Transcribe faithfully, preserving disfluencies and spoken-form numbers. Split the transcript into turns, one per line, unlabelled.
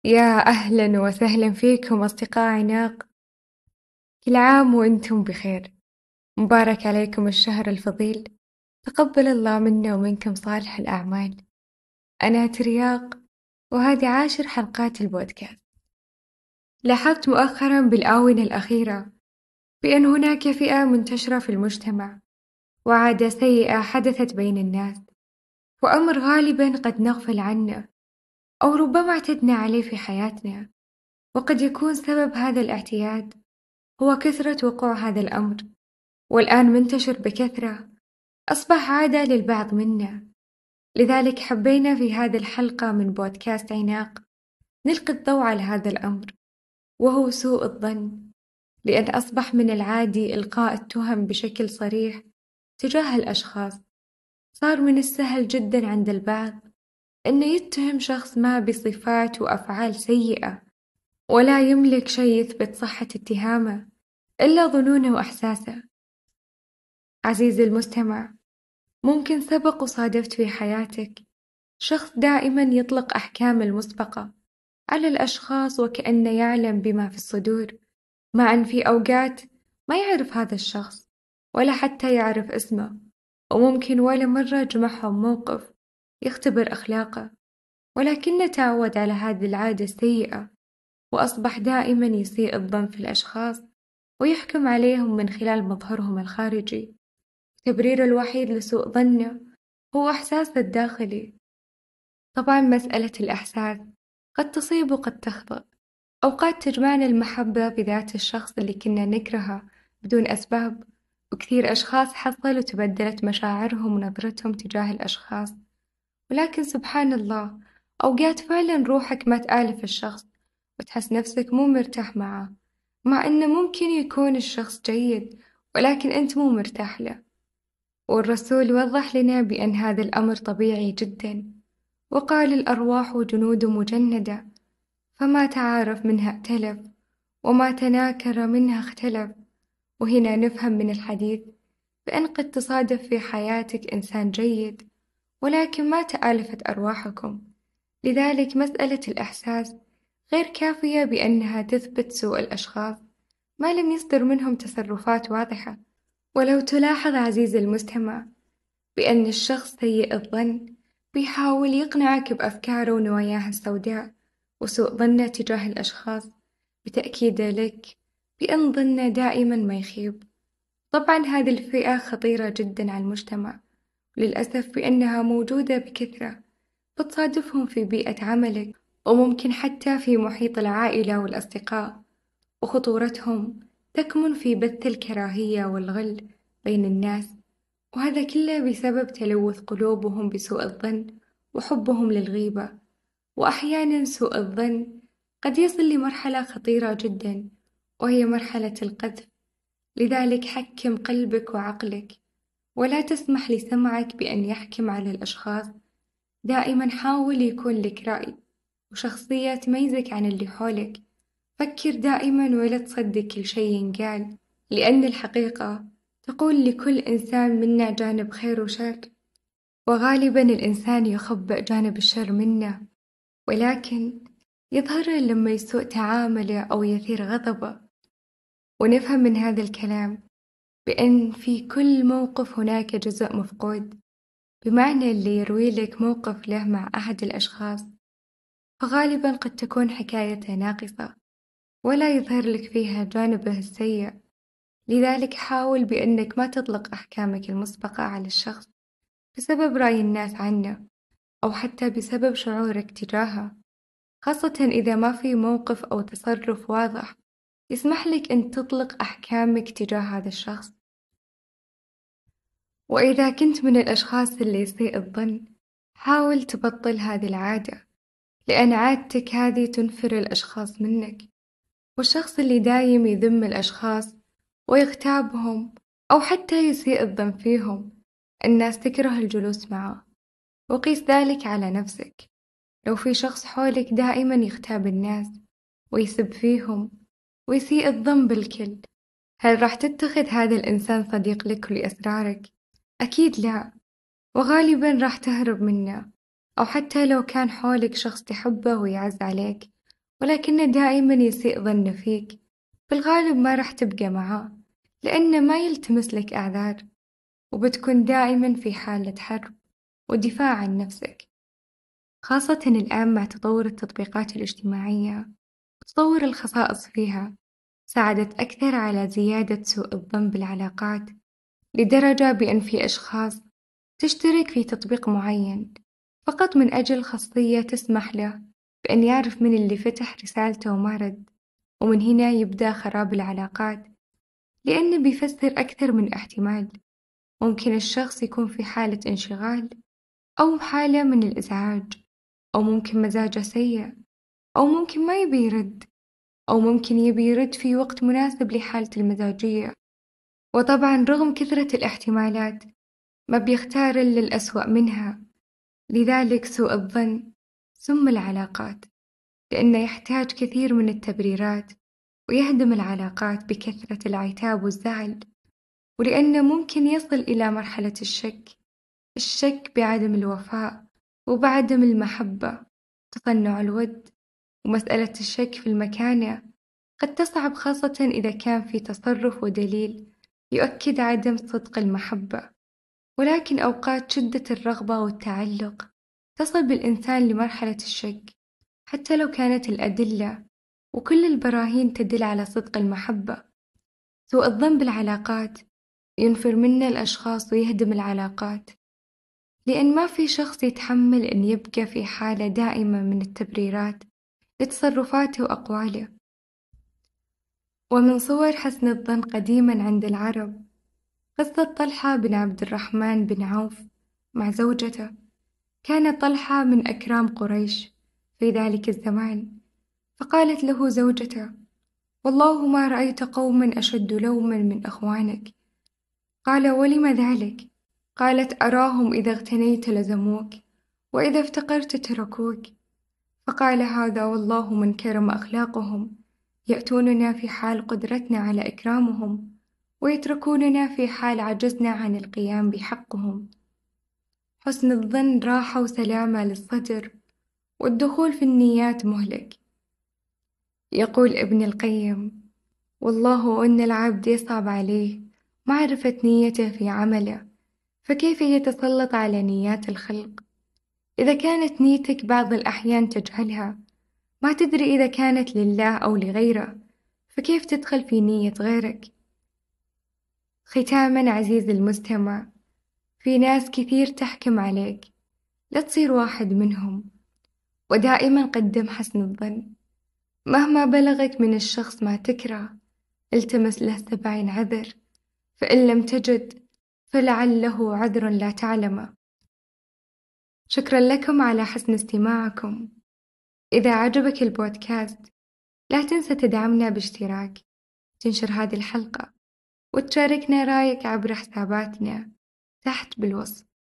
يا أهلا وسهلا فيكم أصدقاء عناق. كل عام وأنتم بخير. مبارك عليكم الشهر الفضيل. تقبل الله منا ومنكم صالح الأعمال. أنا ترياق، وهذه عاشر حلقات البودكاست. لاحظت مؤخرا بالآونة الأخيرة بأن هناك فئة منتشرة في المجتمع، وعادة سيئة حدثت بين الناس، وأمر غالبا قد نغفل عنه أو ربما اعتدنا عليه في حياتنا. وقد يكون سبب هذا الاعتياد هو كثرة وقوع هذا الأمر، والآن منتشر بكثرة، أصبح عادة للبعض منا. لذلك حبينا في هذه الحلقة من بودكاست عناق نلقي الضوء على هذا الأمر، وهو سوء الظن. لأن أصبح من العادي إلقاء التهم بشكل صريح تجاه الأشخاص. صار من السهل جدا عند البعض أنه يتهم شخص ما بصفات وأفعال سيئة، ولا يملك شيء يثبت صحة اتهامه إلا ظنونه وأحساسه. عزيزي المستمع، ممكن سبق وصادفت في حياتك شخص دائما يطلق أحكام المسبقة على الأشخاص وكأنه يعلم بما في الصدور، مع أن في أوقات ما يعرف هذا الشخص ولا حتى يعرف اسمه، وممكن ولا مرة جمعهم موقف يختبر أخلاقه، ولكنه تعود على هذه العادة السيئة، وأصبح دائما يسيء الظن في الأشخاص ويحكم عليهم من خلال مظهرهم الخارجي. تبريره الوحيد لسوء ظنه هو إحساسه الداخلي. طبعا مسألة الإحساس قد تصيب وقد تخطئ. أوقات تجمعنا المحبة بذات الشخص اللي كنا نكرهه بدون أسباب، وكثير أشخاص حصل وتبدلت مشاعرهم ونظرتهم تجاه الأشخاص. ولكن سبحان الله، أوقات فعلا روحك ما تآلف الشخص وتحس نفسك مو مرتاح معه، مع إنه ممكن يكون الشخص جيد ولكن أنت مو مرتاح له. والرسول وضح لنا بأن هذا الأمر طبيعي جدا، وقال الأرواح جنود مجندة، فما تعارف منها ائتلف، وما تناكر منها اختلف. وهنا نفهم من الحديث بأن قد تصادف في حياتك إنسان جيد ولكن ما تآلفت أرواحكم. لذلك مسألة الإحساس غير كافية بأنها تثبت سوء الأشخاص ما لم يصدر منهم تصرفات واضحة. ولو تلاحظ عزيزي المستمع بأن الشخص سيء الظن بيحاول يقنعك بأفكاره ونواياه السوداء وسوء ظنه تجاه الأشخاص، بتأكيده لك بأن ظنه دائما ما يخيب. طبعا هذه الفئة خطيرة جدا على المجتمع، للأسف بأنها موجودة بكثرة، بتصادفهم في بيئة عملك وممكن حتى في محيط العائلة والأصدقاء. وخطورتهم تكمن في بث الكراهية والغل بين الناس، وهذا كله بسبب تلوث قلوبهم بسوء الظن وحبهم للغيبة. وأحيانا سوء الظن قد يصل لمرحلة خطيرة جدا، وهي مرحلة القذف. لذلك حكم قلبك وعقلك، ولا تسمح لسمعك بأن يحكم على الأشخاص. دائما حاول يكون لك رأي وشخصية تميزك عن اللي حولك. فكر دائما ولا تصدق كل شيء ينقال، لأن الحقيقة تقول لكل إنسان منا جانب خير وشر، وغالبا الإنسان يخبئ جانب الشر منه، ولكن يظهر لما يسوء تعامله أو يثير غضبه. ونفهم من هذا الكلام بأن في كل موقف هناك جزء مفقود، بمعنى اللي يروي لك موقف له مع أحد الأشخاص فغالبا قد تكون حكايته ناقصة ولا يظهر لك فيها جانبه السيء. لذلك حاول بأنك ما تطلق أحكامك المسبقة على الشخص بسبب رأي الناس عنه، أو حتى بسبب شعورك تجاهه، خاصة إذا ما في موقف أو تصرف واضح يسمح لك أن تطلق أحكامك تجاه هذا الشخص. وإذا كنت من الأشخاص اللي يسيء الظن، حاول تبطل هذه العادة، لأن عادتك هذه تنفر الأشخاص منك. والشخص اللي دايم يذم الأشخاص ويغتابهم أو حتى يسيء الظن فيهم، الناس تكره الجلوس معه. وقيس ذلك على نفسك. لو في شخص حولك دائما يغتاب الناس ويسب فيهم ويسيء الظن بالكل، هل راح تتخذ هذا الإنسان صديق لك ولأسرارك؟ أكيد لا، وغالبا راح تهرب منه. أو حتى لو كان حولك شخص تحبه ويعز عليك ولكنه دائما يسيء ظنه فيك، في الغالب ما راح تبقى معاه لأنه ما يلتمس لك أعذار، وبتكون دائما في حالة حرب ودفاع عن نفسك، خاصة الآن مع تطور التطبيقات الاجتماعية وتطور الخصائص فيها. ساعدت أكثر على زيادة سوء الظن بالعلاقات، لدرجة بأن في أشخاص تشترك في تطبيق معين فقط من أجل خاصية تسمح له بأن يعرف من اللي فتح رسالته وما رد، ومن هنا يبدأ خراب العلاقات، لأنه بيفسر أكثر من احتمال. ممكن الشخص يكون في حالة انشغال، أو حالة من الإزعاج، أو ممكن مزاجه سيء، أو ممكن ما يبي يرد، أو ممكن يبي يرد في وقت مناسب لحالته المزاجية. وطبعا رغم كثرة الاحتمالات ما بيختار إلا الأسوأ منها. لذلك سوء الظن سم العلاقات، لأنه يحتاج كثير من التبريرات ويهدم العلاقات بكثرة العتاب والزعل، ولأنه ممكن يصل إلى مرحلة الشك الشك بعدم الوفاء وبعدم المحبة، تصنع الود. ومسألة الشك في المكانة قد تصعب، خاصة إذا كان في تصرف ودليل يؤكد عدم صدق المحبة. ولكن أوقات شدة الرغبة والتعلق تصل بالإنسان لمرحلة الشك، حتى لو كانت الأدلة وكل البراهين تدل على صدق المحبة. سوء الظن بالعلاقات ينفر منا الأشخاص ويهدم العلاقات، لأن ما في شخص يتحمل أن يبقى في حالة دائمة من التبريرات لتصرفاته وأقواله. ومن صور حسن الظن قديما عند العرب قصة طلحة بن عبد الرحمن بن عوف مع زوجته. كان طلحة من أكرام قريش في ذلك الزمان، فقالت له زوجته: والله ما رأيت قوما أشد لوما من أخوانك. قال: ولم ذلك؟ قالت: أراهم إذا اغتنيت لزموك، وإذا افتقرت تركوك. فقال: هذا والله من كرم أخلاقهم، يأتوننا في حال قدرتنا على إكرامهم، ويتركوننا في حال عجزنا عن القيام بحقهم. حسن الظن راحة وسلامة للصدر، والدخول في النيات مهلك. يقول ابن القيم: والله إن العبد يصعب عليه معرفة نيته في عمله، فكيف يتسلط على نيات الخلق؟ إذا كانت نيتك بعض الأحيان تجهلها، ما تدري إذا كانت لله أو لغيره، فكيف تدخل في نية غيرك؟ ختاماً عزيزي المستمع، في ناس كثير تحكم عليك، لا تصير واحد منهم، ودائماً قدم حسن الظن. مهما بلغك من الشخص ما تكره، التمس له سبعين عذر، فإن لم تجد فلعله عذر لا تعلمه. شكرا لكم على حسن استماعكم. إذا عجبك البودكاست لا تنسى تدعمنا باشتراك، تنشر هذه الحلقة، وتشاركنا رأيك عبر حساباتنا تحت بالوصف.